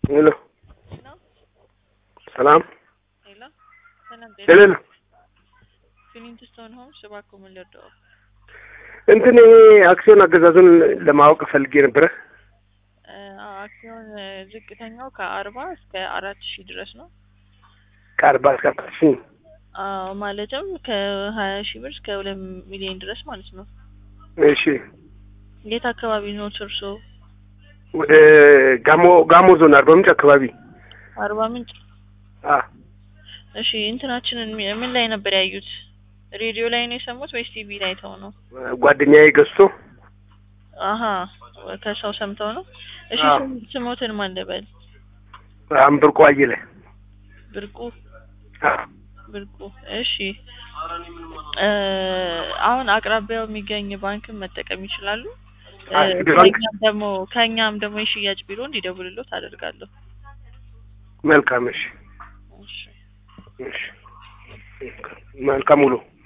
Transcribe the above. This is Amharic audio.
ሄሎ ሰላም ሄሎ ሰላም ሄሎ ፊኒንግስቶን ሆምስ እባክዎ ምን ልርዳዎ? እንትን አክሲዮን አገዛዙን ለማወቅ ፈልጌ ነበር። አክሲዮን ዝቅተኛው ከ40 እስከ 4000 ድረስ ነው። ከ40 እስከ 4000 ማለትም ከ20,000 ብር እስከ 2 ሚሊዮን ድረስ ማለት ነው። እሺ የት አካባቢ ነው እርሶ? ወደ ጋሞ ዞን አርባ ምንጭ አካባቢ። አርባ ምንጭ? እሺ እንትናችንን ምን ላይ ነበር ያዩት? ሬዲዮ ላይ ነው የሰሙት ወይስ ቲቪ ላይ አይተው ነው? ጓደኛዬ ገዝቶ። ከሰው ሰምተው ነው። እሺ ስሞትን ማን ልበል? ብርቁ አየለ። ብርቁ እሺ። አሁን አቅራቢያው የሚገኝ ባንክን መጠቀም ይችላሉ። ከኛም ደግሞ የሽያጭ ቢሮ እንዲደውልልዎት አደርጋለሁ። መልካም እሺ። መልካም ውሎ።